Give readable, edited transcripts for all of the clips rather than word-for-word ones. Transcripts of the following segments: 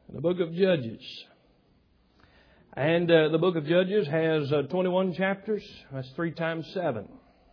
The book of Judges. And the book of Judges has 21 chapters. That's 3 times 7.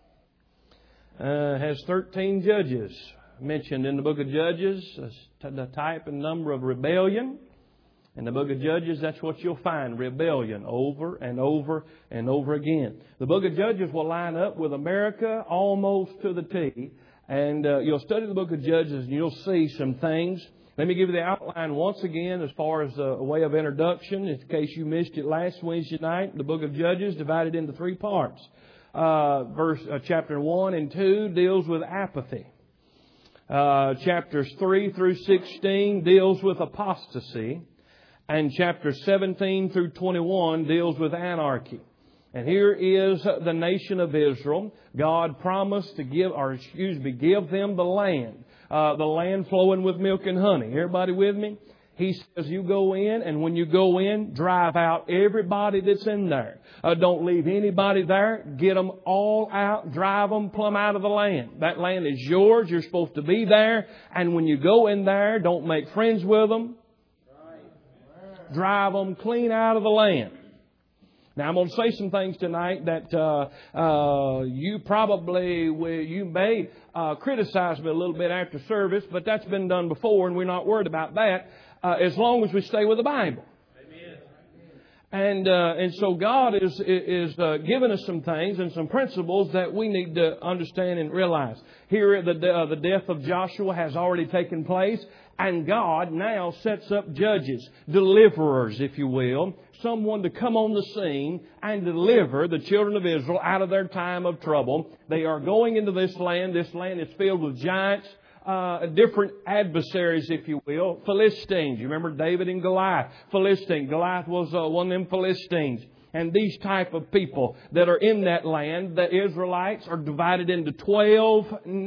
Has 13 judges mentioned in the book of Judges. The type and number of rebellion. In the book of Judges, that's what you'll find. Rebellion over and over and over again. The book of Judges will line up with America almost to the T. And you'll study the book of Judges and you'll see some things. Let me give you the outline once again as far as a way of introduction. In case you missed it last Wednesday night, the book of Judges divided into 3 parts. Chapter 1 and 2 deals with apathy. Chapters 3 through 16 deals with apostasy. And chapters 17 through 21 deals with anarchy. And here is the nation of Israel. God promised to give them the land flowing with milk and honey. Everybody with me? He says you go in, and when you go in, drive out everybody that's in there. Don't leave anybody there. Get them all out. Drive them plumb out of the land. That land is yours. You're supposed to be there. And when you go in there, don't make friends with them. Drive them clean out of the land. Now, I'm going to say some things tonight that you may criticize me a little bit after service, but that's been done before, and we're not worried about that as long as we stay with the Bible. Amen. And so God is giving us some things and some principles that we need to understand and realize. Here, the death of Joshua has already taken place. And God now sets up judges, deliverers, if you will, someone to come on the scene and deliver the children of Israel out of their time of trouble. They are going into this land. This land is filled with giants, different adversaries, if you will. Philistines. You remember David and Goliath. Philistine. Goliath was one of them Philistines. And these type of people that are in that land, the Israelites are divided into 12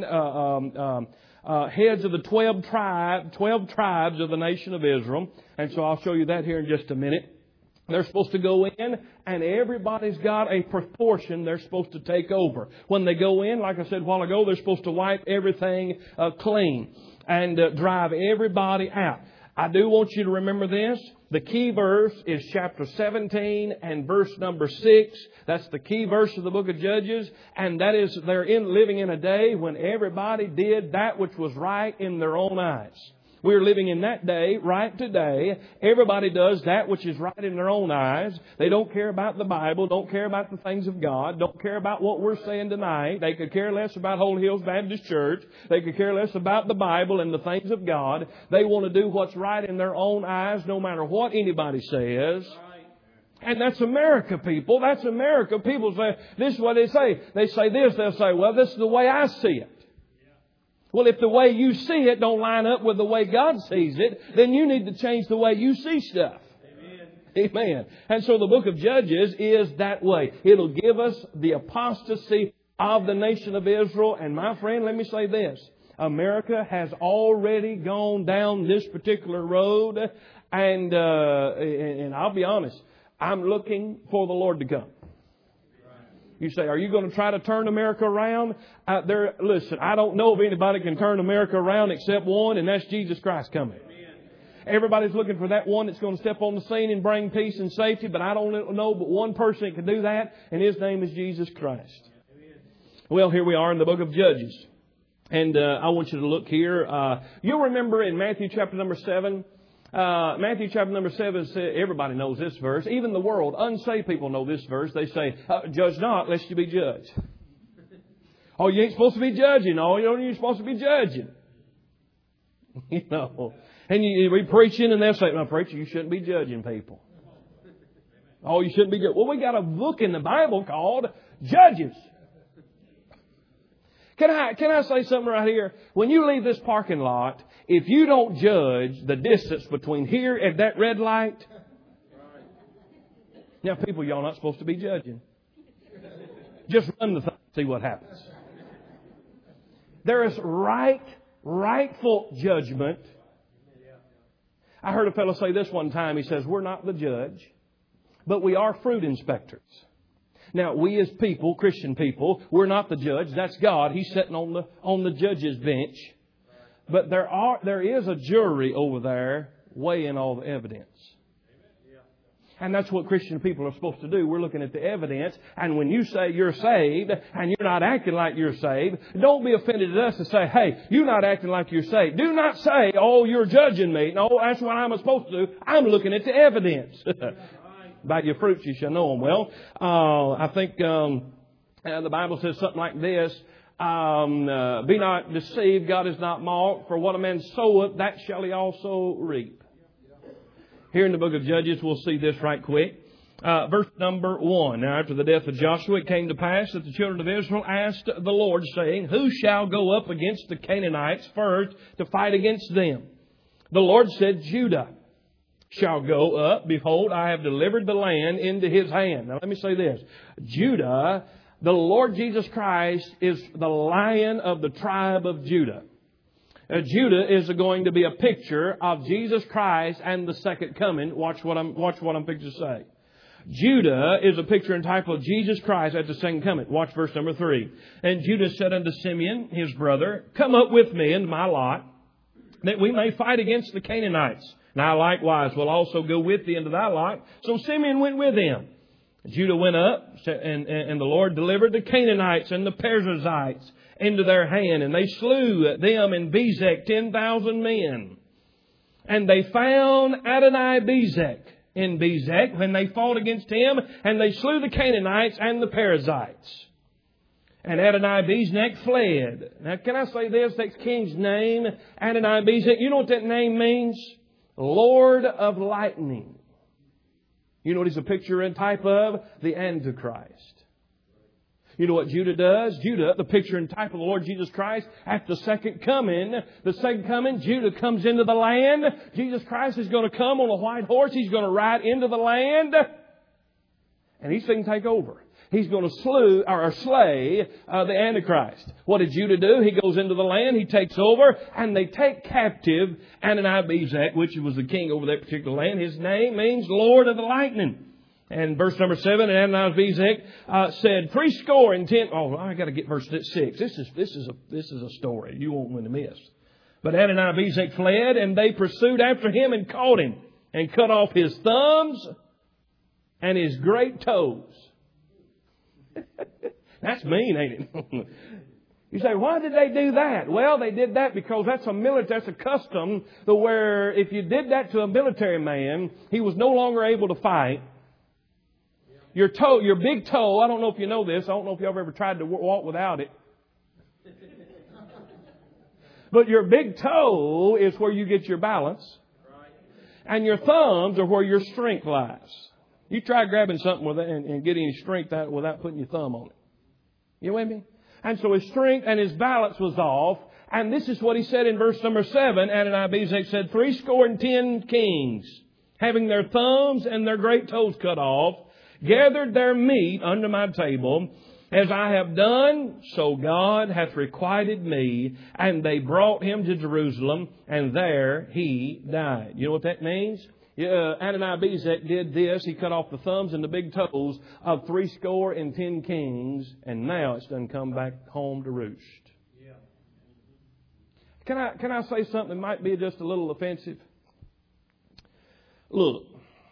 heads of the 12 tribes of the nation of Israel. And so I'll show you that here in just a minute. They're supposed to go in, and everybody's got a proportion they're supposed to take over. When they go in, like I said a while ago, they're supposed to wipe everything clean and drive everybody out. I do want you to remember this. The key verse is chapter 17 and verse number 6. That's the key verse of the book of Judges. And that is, they're living in a day when everybody did that which was right in their own eyes. We're living in that day, right today. Everybody does that which is right in their own eyes. They don't care about the Bible, don't care about the things of God, don't care about what we're saying tonight. They could care less about Holy Hills Baptist Church. They could care less about the Bible and the things of God. They want to do what's right in their own eyes, no matter what anybody says. And that's America, people. That's America. People say, this is what they say. They say this, they'll say, well, this is the way I see it. Well, if the way you see it don't line up with the way God sees it, then you need to change the way you see stuff. Amen. Amen. And so the book of Judges is that way. It'll give us the apostasy of the nation of Israel. And my friend, let me say this. America has already gone down this particular road. And I'll be honest, I'm looking for the Lord to come. You say, are you going to try to turn America around? Listen, I don't know if anybody can turn America around except one, and that's Jesus Christ coming. Everybody's looking for that one that's going to step on the scene and bring peace and safety, but I don't know but one person that can do that, and His name is Jesus Christ. Well, here we are in the book of Judges. And I want you to look here. You'll remember in Matthew chapter number 7, Matthew chapter number 7 says, everybody knows this verse. Even the world, unsaved people know this verse. They say, judge not, lest you be judged. Oh, you ain't supposed to be judging. Oh, you're supposed to be judging. You know. And you be preaching and they'll say, no, preacher, you shouldn't be judging people. Oh, you shouldn't be judging. Well, we got a book in the Bible called Judges. Can I say something right here? When you leave this parking lot, if you don't judge the distance between here and that red light, now people, y'all not supposed to be judging. Just run the thing, see what happens. There is rightful judgment. I heard a fellow say this one time. He says, we're not the judge, but we are fruit inspectors. Now, we as people, Christian people, we're not the judge. That's God. He's sitting on the judge's bench. But there is a jury over there weighing all the evidence. And that's what Christian people are supposed to do. We're looking at the evidence. And when you say you're saved and you're not acting like you're saved, don't be offended at us and say, hey, you're not acting like you're saved. Do not say, oh, you're judging me. No, that's what I'm supposed to do. I'm looking at the evidence. By your fruits you shall know them. Well, I think the Bible says something like this. Be not deceived. God is not mocked. For what a man soweth, that shall he also reap. Here in the book of Judges, we'll see this right quick. Verse number 1. Now, after the death of Joshua, it came to pass that the children of Israel asked the Lord, saying, who shall go up against the Canaanites first to fight against them? The Lord said, Judah shall go up. Behold, I have delivered the land into his hand. Now, let me say this. Judah, the Lord Jesus Christ, is the Lion of the tribe of Judah. Judah is going to be a picture of Jesus Christ and the second coming. Watch what I'm fixing to say. Judah is a picture and type of Jesus Christ at the second coming. Watch verse number 3. And Judah said unto Simeon, his brother, come up with me into my lot, that we may fight against the Canaanites. And I likewise will also go with thee into thy lot. So Simeon went with him. Judah went up, and the Lord delivered the Canaanites and the Perizzites into their hand, and they slew them in Bezek 10,000 men. And they found Adonai-Bezek in Bezek when they fought against him, and they slew the Canaanites and the Perizzites. And Adonai-Bezek fled. Now, can I say this? That king's name, Adonai-Bezek, you know what that name means? Lord of Lightning. You know what he's a picture and type of? The Antichrist. You know what Judah does? Judah, the picture and type of the Lord Jesus Christ, at the second coming, Judah comes into the land. Jesus Christ is going to come on a white horse. He's going to ride into the land. And he's going to take over. He's going to slay the Antichrist. What did Judah do? He goes into the land, he takes over, and they take captive Adonai-Bezek, which was the king over that particular land. His name means Lord of the Lightning. And verse number 7, and Adonai-Bezek said, 10. Oh, I got to get verse 6. This is a story you won't want to miss. But Adonai-Bezek fled, and they pursued after him and caught him, and cut off his thumbs and his great toes. That's mean, ain't it? You say, why did they do that? Well, they did that because that's a custom to where if you did that to a military man, he was no longer able to fight. Your big toe, I don't know if you know this. I don't know if you've ever tried to walk without it. But your big toe is where you get your balance. And your thumbs are where your strength lies. You try grabbing something with it and getting any strength out without putting your thumb on it. You with me? And so his strength and his balance was off. And this is what he said in verse number 7. Adonai-Bezek said, 10 kings, having their thumbs and their great toes cut off, gathered their meat under my table. As I have done, so God hath requited me. And they brought him to Jerusalem, and there he died. You know what that means? Adonai-Bezek did this. He cut off the thumbs and the big toes of 10 kings, and now it's done come back home to roost. Yeah. Can I say something that might be just a little offensive? Look,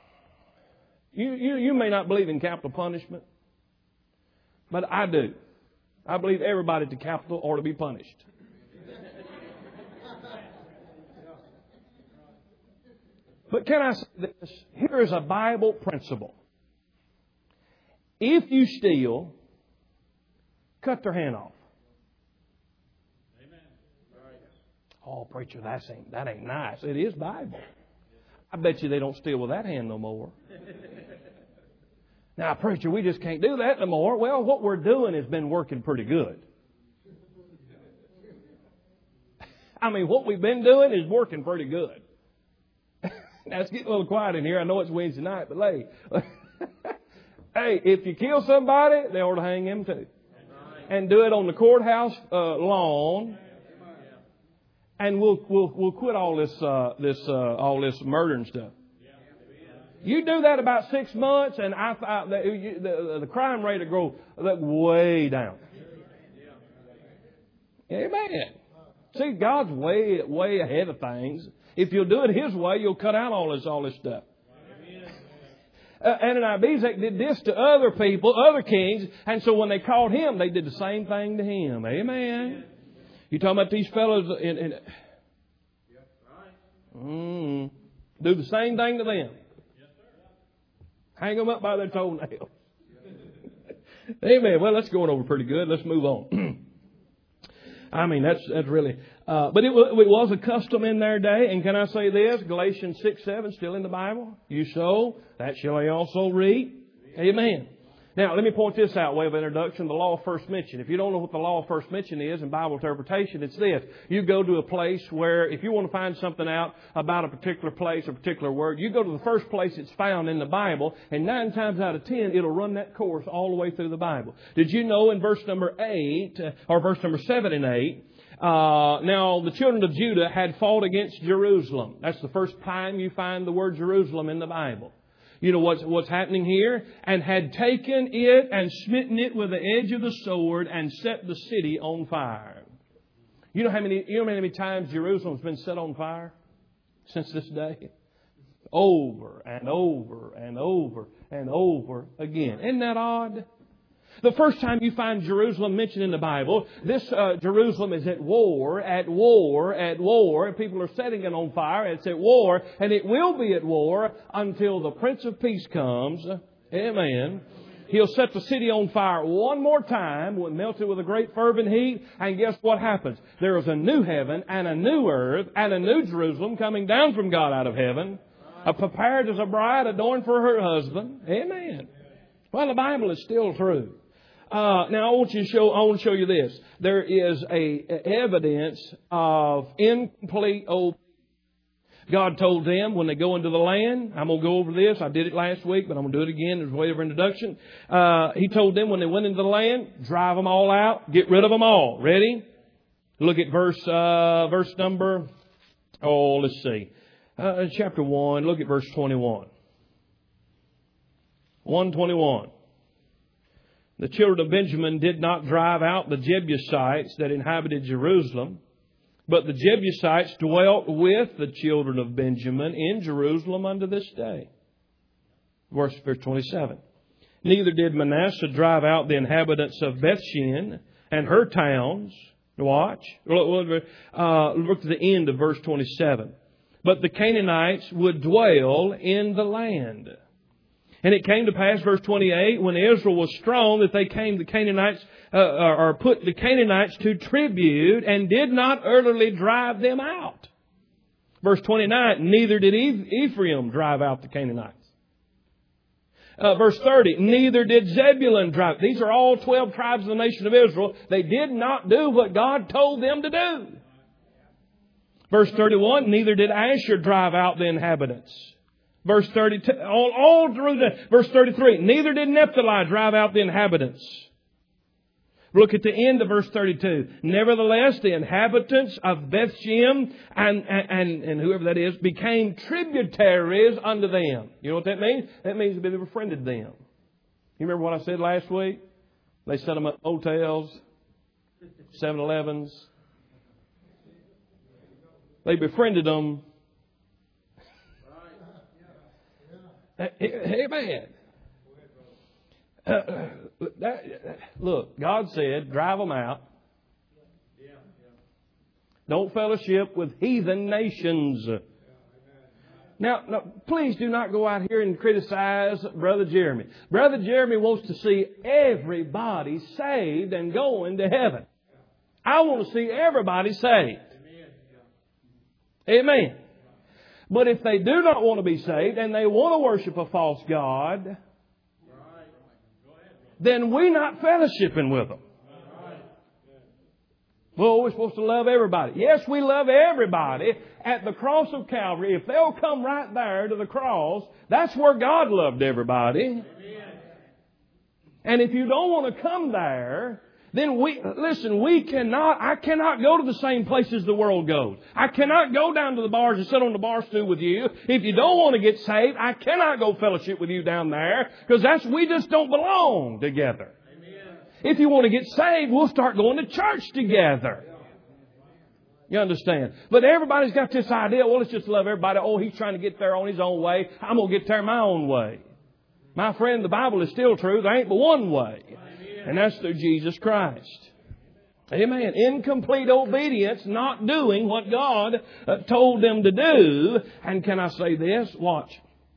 you may not believe in capital punishment, but I do. I believe everybody at the capital ought to be punished. But can I say this? Here is a Bible principle. If you steal, cut their hand off. Amen. Oh, preacher, that ain't nice. It is Bible. I bet you they don't steal with that hand no more. Now, preacher, we just can't do that no more. Well, what we're doing has been working pretty good. I mean, what we've been doing is working pretty good. Now, it's getting a little quiet in here. I know it's Wednesday night, but hey, if you kill somebody, they ought to hang him too. And do it on the courthouse lawn. And we'll quit all this murder and stuff. You do that about 6 months, and the crime rate will go way down. Amen. See, God's way ahead of things. If you'll do it His way, you'll cut out all this stuff. Adonai-Bezek did this to other people, other kings, and so when they called him, they did the same thing to him. Amen. You talking about these fellows do the same thing to them. Hang them up by their toenails. Amen. Well, that's going over pretty good. Let's move on. I mean, that's really... but it was a custom in their day. And can I say this? Galatians 6:7 still in the Bible. You sow, that shall I also reap. Amen. Now, let me point this out, way of introduction, the law of first mention. If you don't know what the law of first mention is in Bible interpretation, it's this. You go to a place where, if you want to find something out about a particular place, a particular word, you go to the first place it's found in the Bible, and 9 times out of 10, it'll run that course all the way through the Bible. Did you know in verse number 8, or verse number 7 and 8, now the children of Judah had fought against Jerusalem. That's the first time you find the word Jerusalem in the Bible. You know what's happening here? And had taken it and smitten it with the edge of the sword and set the city on fire. You know how many times Jerusalem's been set on fire since this day? Over and over and over and over again. Isn't that odd? The first time you find Jerusalem mentioned in the Bible, this Jerusalem is at war, at war, at war. People are setting it on fire. It's at war, and it will be at war until the Prince of Peace comes. Amen. He'll set the city on fire one more time, will melt it with a great fervent heat, and guess what happens? There is a new heaven and a new earth and a new Jerusalem coming down from God out of heaven, prepared as a bride adorned for her husband. Amen. Well, the Bible is still true. Now I want to show you this. There is a evidence of incomplete obedience. God told them when they go into the land, I'm going to go over this. I did it last week, but I'm going to do it again as a way of introduction. He told them when they went into the land, drive them all out, get rid of them all. Ready? Look at verse number, let's see. Chapter 1, look at verse 21. 1:21. The children of Benjamin did not drive out the Jebusites that inhabited Jerusalem, but the Jebusites dwelt with the children of Benjamin in Jerusalem unto this day. Verse 27. Neither did Manasseh drive out the inhabitants of Bethshean and her towns. Watch. Look to the end of verse 27. But the Canaanites would dwell in the land. And it came to pass, verse 28, when Israel was strong, that they came, the Canaanites, or put the Canaanites to tribute, and did not utterly drive them out. Verse 29, neither did Ephraim drive out the Canaanites. Verse 30, neither did Zebulun drive. These are all 12 tribes of the nation of Israel. They did not do what God told them to do. Verse 31, neither did Asher drive out the inhabitants. Verse 32, all through verse 33, neither did Naphtali drive out the inhabitants. Look at the end of verse 32. Nevertheless, the inhabitants of Bethshean and whoever that is became tributaries unto them. You know what that means? That means they befriended them. You remember what I said last week? They set them up hotels, 7-Elevens. They befriended them. Amen. Look, God said, drive them out. Don't fellowship with heathen nations. Now, please do not go out here and criticize Brother Jeremy. Brother Jeremy wants to see everybody saved and going to heaven. I want to see everybody saved. Amen. But if they do not want to be saved and they want to worship a false god, then we're not fellowshipping with them. Well, we're supposed to love everybody. Yes, we love everybody at the cross of Calvary. If they'll come right there to the cross, that's where God loved everybody. And if you don't want to come there, then I cannot go to the same places the world goes. I cannot go down to the bars and sit on the bar stool with you. If you don't want to get saved, I cannot go fellowship with you down there, because we just don't belong together. Amen. If you want to get saved, we'll start going to church together. You understand? But everybody's got this idea, well, let's just love everybody. Oh, he's trying to get there on his own way. I'm going to get there my own way. My friend, the Bible is still true. There ain't but one way. And that's through Jesus Christ. Amen. Incomplete obedience, not doing what God told them to do. And can I say this? Watch.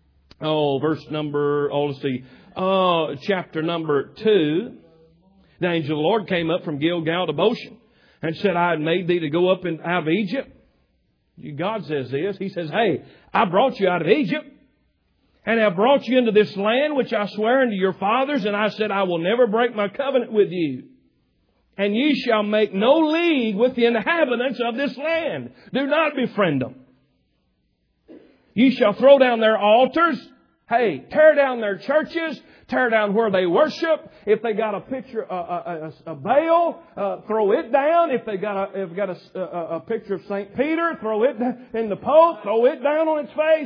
Chapter number 2. The angel of the Lord came up from Gilgal to Bosham and said, I had made thee to go up out of Egypt. God says this. He says, hey, I brought you out of Egypt, and I brought you into this land which I swear unto your fathers, and I said, I will never break my covenant with you. And ye shall make no league with the inhabitants of this land. Do not befriend them. Ye shall throw down their altars. Hey, tear down their churches. Tear down where they worship. If they got a picture, a Baal, throw it down. If they got a picture of St. Peter, throw it in the Pope, throw it down on its face.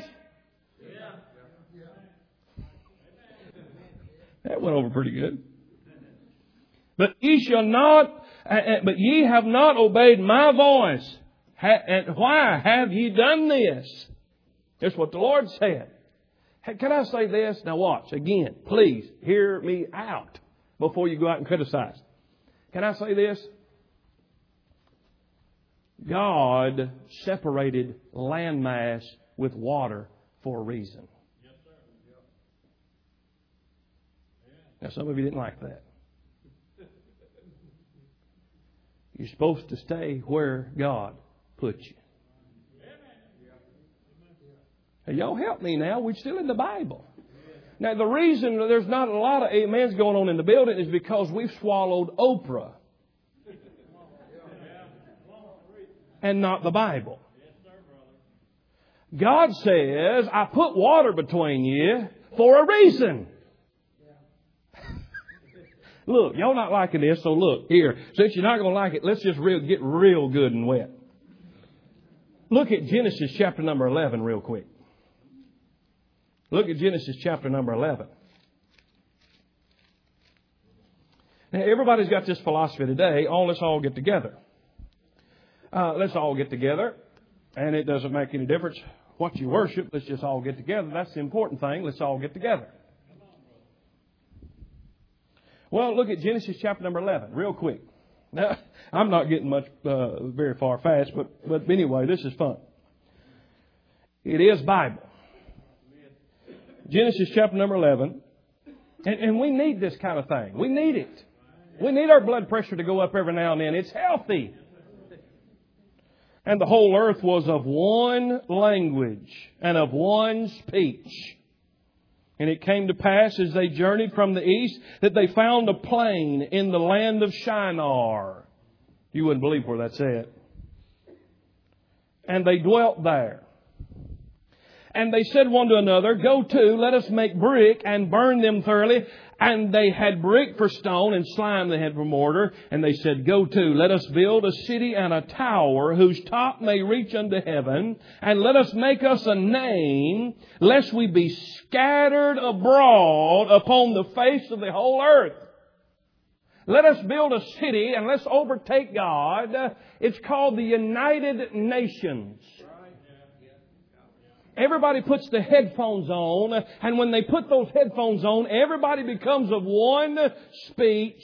That went over pretty good. But ye have not obeyed my voice. And why have ye done this? That's what the Lord said. Can I say this? Now watch. Again, please hear me out before you go out and criticize. Can I say this? God separated landmass with water for a reason. Now some of you didn't like that. You're supposed to stay where God put you. Now, y'all help me now. We're still in the Bible. Now, the reason there's not a lot of amens going on in the building is because we've swallowed Oprah and not the Bible. God says, I put water between you for a reason. Look, y'all not liking this, so look, here. Since you're not going to like it, let's just get real good and wet. Look at Genesis chapter number 11 real quick. Look at Genesis chapter number 11. Now, everybody's got this philosophy today. Let's all get together. Let's all get together. And it doesn't make any difference what you worship. Let's just all get together. That's the important thing. Let's all get together. Well, look at Genesis chapter number 11 real quick. Now, I'm not getting much very far fast, but anyway, this is fun. It is Bible. Genesis chapter number 11. And we need this kind of thing. We need it. We need our blood pressure to go up every now and then. It's healthy. And the whole earth was of one language and of one speech. And it came to pass as they journeyed from the east that they found a plain in the land of Shinar. You wouldn't believe where that's at. And they dwelt there. And they said one to another, go to, let us make brick and burn them thoroughly. And they had brick for stone and slime they had for mortar. And they said, go to, let us build a city and a tower whose top may reach unto heaven. And let us make us a name, lest we be scattered abroad upon the face of the whole earth. Let us build a city and let's overtake God. It's called the United Nations. Everybody puts the headphones on, and when they put those headphones on, everybody becomes of one speech.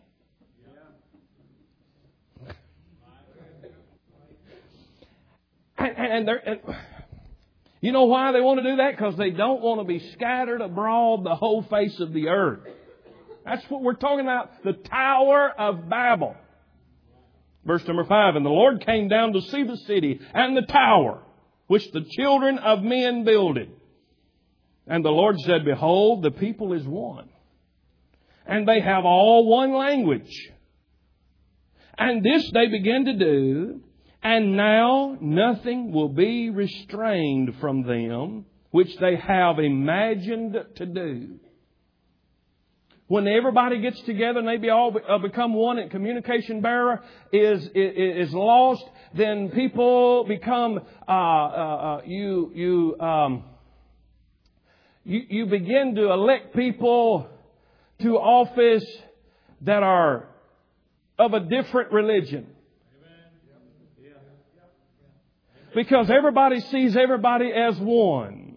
And you know why they want to do that? Because they don't want to be scattered abroad the whole face of the earth. That's what we're talking about, the Tower of Babel. Verse number 5, and the Lord came down to see the city and the tower, which the children of men builded. And the Lord said, behold, the people is one. And they have all one language. And this they begin to do. And now nothing will be restrained from them, which they have imagined to do. When everybody gets together and they all become one and communication barrier is lost, then people become, you begin to elect people to office that are of a different religion. Because everybody sees everybody as one.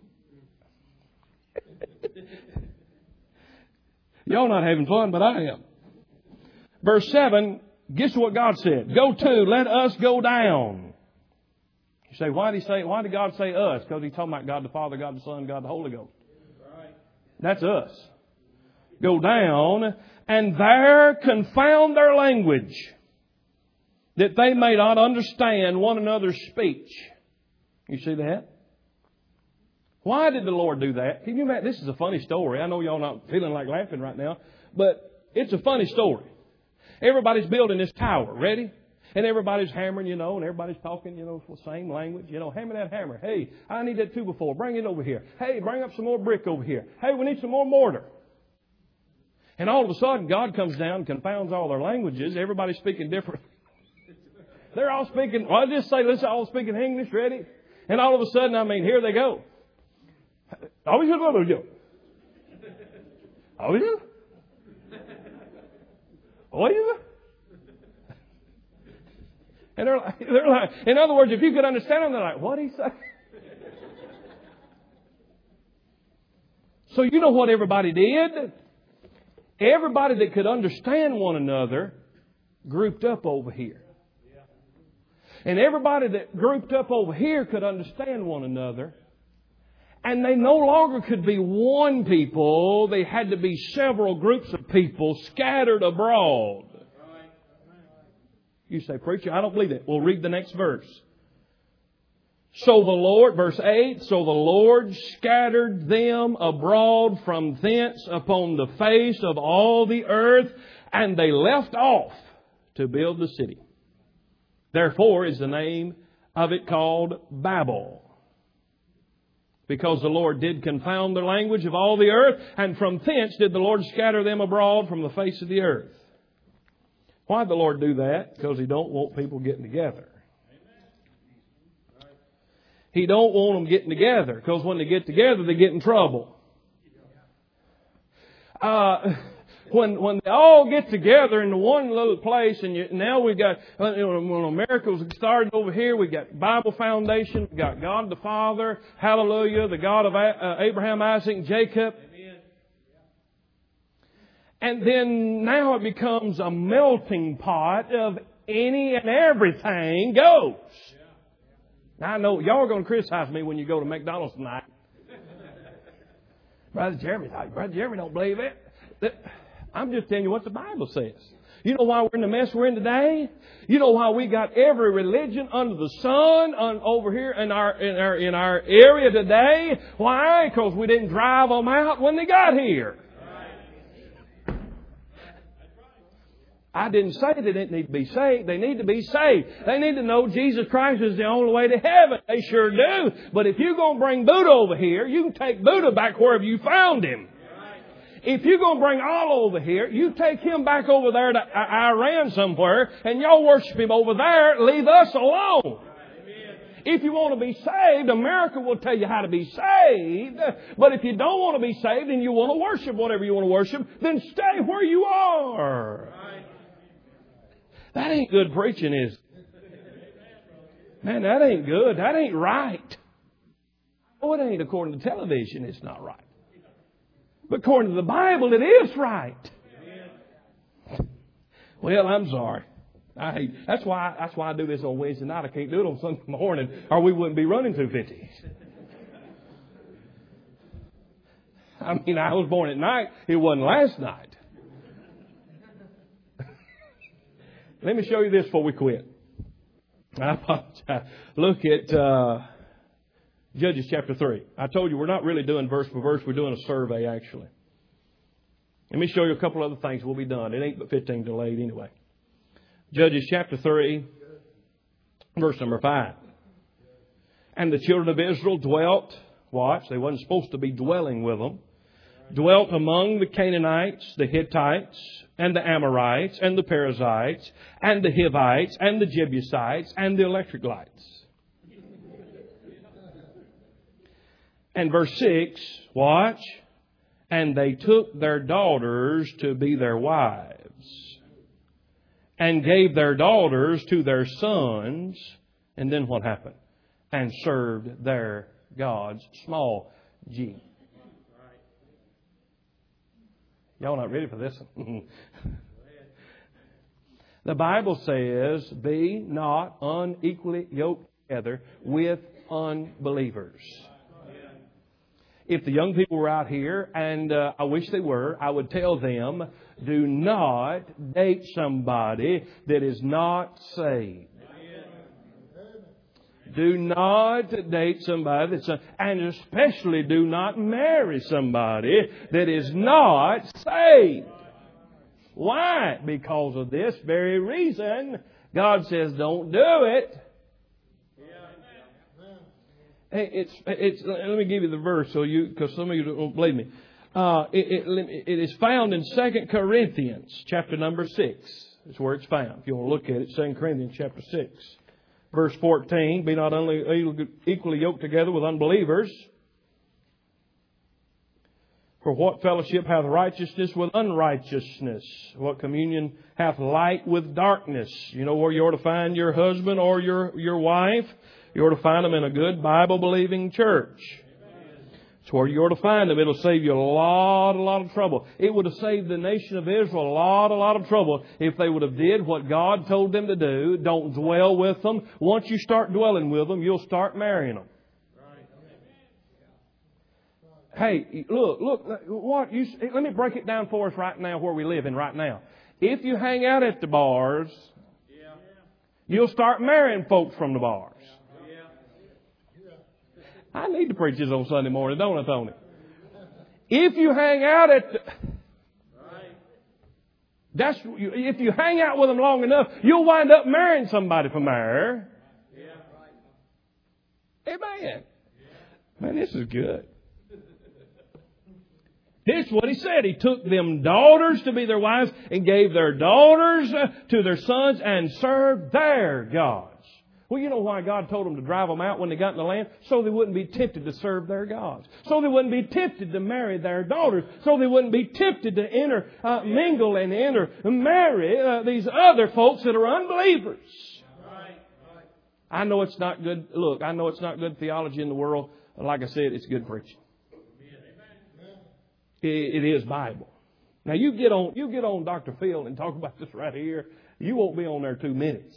Y'all not having fun, but I am. Verse 7, guess what God said? Go to, let us go down. You say, why did God say us? Because He's talking about God the Father, God the Son, God the Holy Ghost. That's us. Go down and there confound their language, that they may not understand one another's speech. You see that? Why did the Lord do that? Can you imagine? This is a funny story. I know y'all not feeling like laughing right now, but it's a funny story. Everybody's building this tower, ready? And everybody's hammering, and everybody's talking, the same language. Hammer that hammer. Hey, I need that 2x4. Bring it over here. Hey, bring up some more brick over here. Hey, we need some more mortar. And all of a sudden, God comes down and confounds all their languages. Everybody's speaking different. They're all speaking, well, I just say, let's all speaking English, ready? And all of a sudden, here they go. Oh, and they're like, in other words, if you could understand them, they're like, what did he say? So you know what everybody did? Everybody that could understand one another grouped up over here. And everybody that grouped up over here could understand one another. And they no longer could be one people. They had to be several groups of people scattered abroad. You say, preacher, I don't believe that. Well, read the next verse. So the Lord, verse 8, so the Lord scattered them abroad from thence upon the face of all the earth, and they left off to build the city. Therefore is the name of it called Babel. Because the Lord did confound the language of all the earth, and from thence did the Lord scatter them abroad from the face of the earth. Why did the Lord do that? Because He don't want people getting together. He don't want them getting together, because when they get together, they get in trouble. When they all get together in one little place, and now we've got, when America was started over here, we got Bible Foundation, we got God the Father, hallelujah, the God of Abraham, Isaac, and Jacob. Amen. And then now it becomes a melting pot of any and everything goes. Now I know y'all are going to criticize me when you go to McDonald's tonight. Brother Jeremy don't believe it. I'm just telling you what the Bible says. You know why we're in the mess we're in today? You know why we got every religion under the sun over here in our area today? Why? Because we didn't drive them out when they got here. I didn't say they didn't need to be saved. They need to be saved. They need to know Jesus Christ is the only way to heaven. They sure do. But if you're going to bring Buddha over here, you can take Buddha back wherever you found him. If you're going to bring Allah over here, you take him back over there to Iran somewhere, and y'all worship him over there. Leave us alone. If you want to be saved, America will tell you how to be saved. But if you don't want to be saved and you want to worship whatever you want to worship, then stay where you are. That ain't good preaching, is it? Man, that ain't good. That ain't right. Oh, it ain't according to television. It's not right. But according to the Bible, it is right. Well, I'm sorry. That's why I do this on Wednesday night. I can't do it on Sunday morning, or we wouldn't be running 250. I was born at night. It wasn't last night. Let me show you this before we quit. I apologize. Look at Judges chapter 3. I told you we're not really doing verse for verse. We're doing a survey, actually. Let me show you a couple other things. We'll be done. It ain't but 15 till 8 anyway. Judges chapter 3, verse number 5. And the children of Israel dwelt, watch, they wasn't supposed to be dwelling with them, dwelt among the Canaanites, the Hittites, and the Amorites, and the Perizzites, and the Hivites, and the Jebusites, and the electric lights. And verse 6, watch, and they took their daughters to be their wives, and gave their daughters to their sons. And then what happened? and served their gods. Small g. Y'all not ready for this one? The Bible says, be not unequally yoked together with unbelievers. If the young people were out here, and I wish they were, I would tell them, do not date somebody that is not saved. Do not date somebody that's, and especially do not marry somebody that is not saved. Why? Because of this very reason. God says, don't do it. Hey, let me give you the verse because some of you don't believe me. It is found in 2 Corinthians chapter number 6. That's where it's found. If you want to look at it, 2 Corinthians chapter 6. Verse 14, be not only equally yoked together with unbelievers. For what fellowship hath righteousness with unrighteousness? What communion hath light with darkness? You know where you ought to find your husband or your wife? You ought to find them in a good Bible-believing church. It's where you ought to find them. It'll save you a lot of trouble. It would have saved the nation of Israel a lot of trouble if they would have did what God told them to do. Don't dwell with them. Once you start dwelling with them, you'll start marrying them. Hey, look, let me break it down for us right now where we live in right now. If you hang out at the bars, you'll start marrying folks from the bars. I need to preach this on Sunday morning, don't I, Tony? If you hang out if you hang out with them long enough, you'll wind up marrying somebody from there. Amen. Man, this is good. Here's what he said. He took them daughters to be their wives and gave their daughters to their sons and served their gods. Well, you know why God told them to drive them out when they got in the land? So they wouldn't be tempted to serve their gods. So they wouldn't be tempted to marry their daughters. So they wouldn't be tempted to mingle and marry these other folks that are unbelievers. I know it's not good. Look, I know it's not good theology in the world. Like I said, it's good preaching. It is Bible. Now you get on Dr. Phil and talk about this right here. You won't be on there 2 minutes.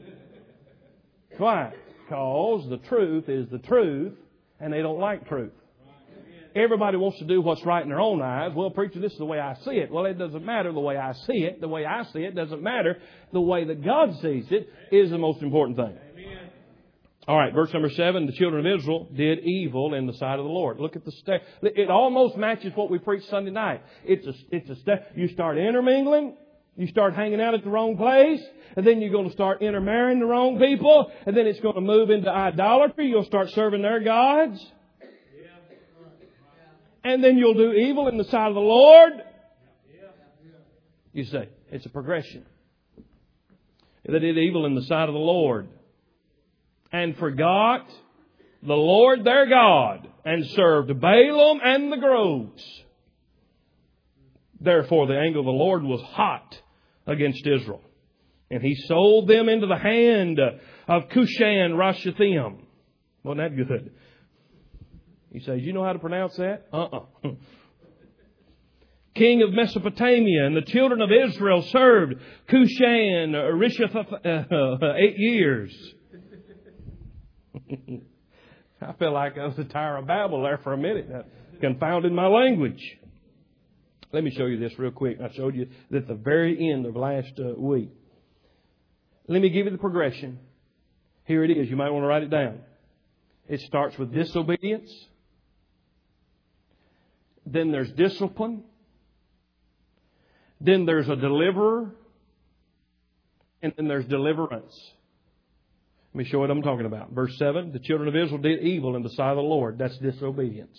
Why? Because the truth is the truth, and they don't like truth. Everybody wants to do what's right in their own eyes. Well, preacher, this is the way I see it. Well, it doesn't matter the way I see it. The way I see it doesn't matter. The way that God sees it is the most important thing. All right, verse number 7, the children of Israel did evil in the sight of the Lord. Look at the step. It almost matches what we preached Sunday night. It's a step. You start intermingling. You start hanging out at the wrong place. And then you're going to start intermarrying the wrong people. And then it's going to move into idolatry. You'll start serving their gods. And then you'll do evil in the sight of the Lord. You say, it's a progression. They did evil in the sight of the Lord. And forgot the Lord their God, and served Balaam and the groves. Therefore the anger of the Lord was hot against Israel, and He sold them into the hand of Cushan Rishathaim. Wasn't that good? He says, you know how to pronounce that? King of Mesopotamia, and the children of Israel served Cushan Rishathaim 8 years. I feel like I was the Tower of Babel there for a minute. That confounded my language. Let me show you this real quick. I showed you at the very end of last week. Let me give you the progression. Here it is. You might want to write it down. It starts with disobedience. Then there's discipline. Then there's a deliverer. And then there's deliverance. Let me show you what I'm talking about. Verse 7, the children of Israel did evil in the sight of the Lord. That's disobedience.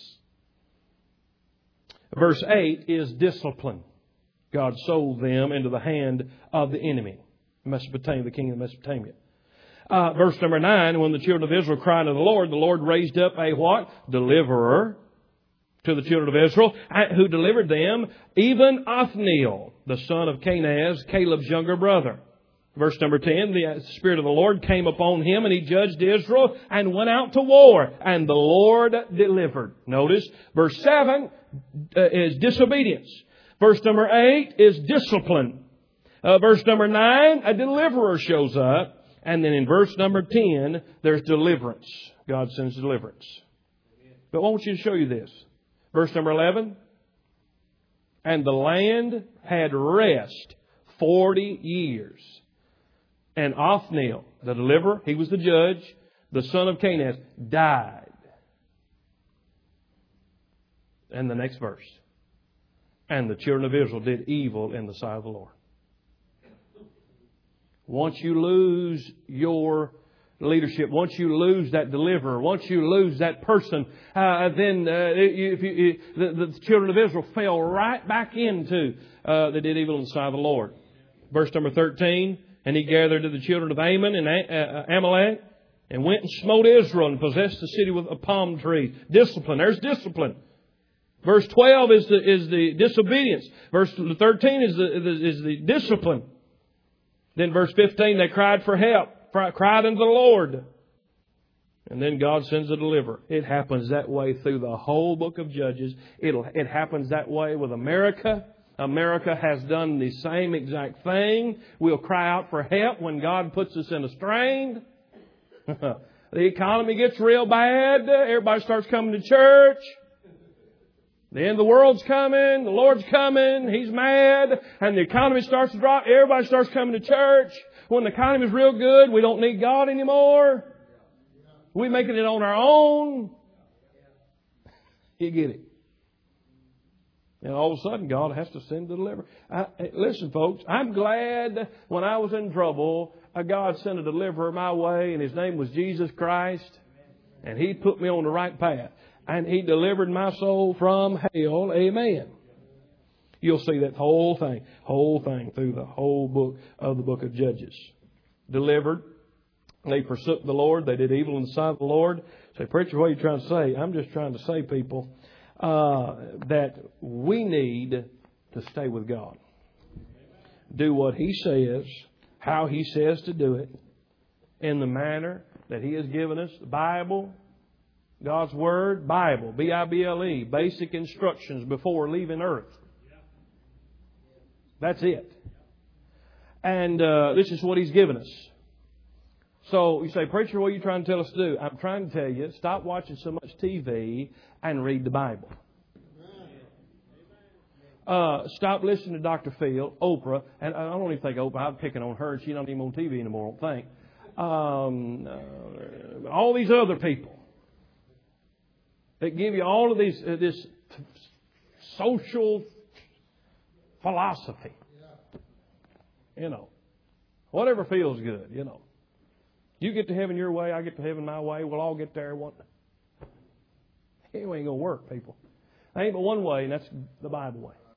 Verse 8 is discipline. God sold them into the hand of the enemy, Mesopotamia, the king of Mesopotamia. Verse number 9, when the children of Israel cried to the Lord raised up a what? Deliverer to the children of Israel, who delivered them, even Othniel, the son of Kenaz, Caleb's younger brother. Verse number 10, the Spirit of the Lord came upon him, and he judged Israel and went out to war, and the Lord delivered. Notice, verse 7 is disobedience. Verse number 8 is discipline. Verse number 9, a deliverer shows up. And then in verse number 10, there's deliverance. God sends deliverance. But I want you to show you this. Verse number 11. And the land had rest 40 years. And Othniel, the deliverer, he was the judge, the son of Kenaz, died. And the next verse. And the children of Israel did evil in the sight of the Lord. Once you lose your leadership, once you lose that deliverer, once you lose that person, then the children of Israel fell right back into they did evil in the sight of the Lord. Verse number 13, and he gathered to the children of Ammon and Amalek and went and smote Israel and possessed the city with a palm tree. Discipline. There's discipline. Verse 12 is the disobedience. Verse 13 is the discipline. Then verse 15, they cried for help, cried unto the Lord. And then God sends a deliverer. It happens that way through the whole book of Judges. It happens that way with America. America has done the same exact thing. We'll cry out for help when God puts us in a strain. The economy gets real bad. Everybody starts coming to church. The end of the world's coming. The Lord's coming. He's mad. And the economy starts to drop. Everybody starts coming to church. When the economy's real good, we don't need God anymore. We're making it on our own. You get it. And all of a sudden, God has to send the deliverer. Listen, folks, I'm glad when I was in trouble, God sent a deliverer my way, and His name was Jesus Christ. And He put me on the right path. And He delivered my soul from hell. Amen. You'll see that whole thing through the whole book of the book of Judges. Delivered. They forsook the Lord. They did evil in the sight of the Lord. Say, preacher, what are you trying to say? I'm just trying to say, people, that we need to stay with God. Do what He says, how He says to do it, in the manner that He has given us. The Bible, God's Word, Bible, Bible, basic instructions before leaving earth. That's it. And this is what He's given us. So you say, preacher, what are you trying to tell us to do? I'm trying to tell you, stop watching so much TV and read the Bible. Stop listening to Dr. Phil, Oprah, and I don't even think Oprah, I'm picking on her, and she's not even on TV anymore, I don't think. All these other people that give you all of this social philosophy. You know, whatever feels good, you know. You get to heaven your way, I get to heaven my way, we'll all get there one day. It ain't going to work, people. There ain't but one way, and that's the Bible way.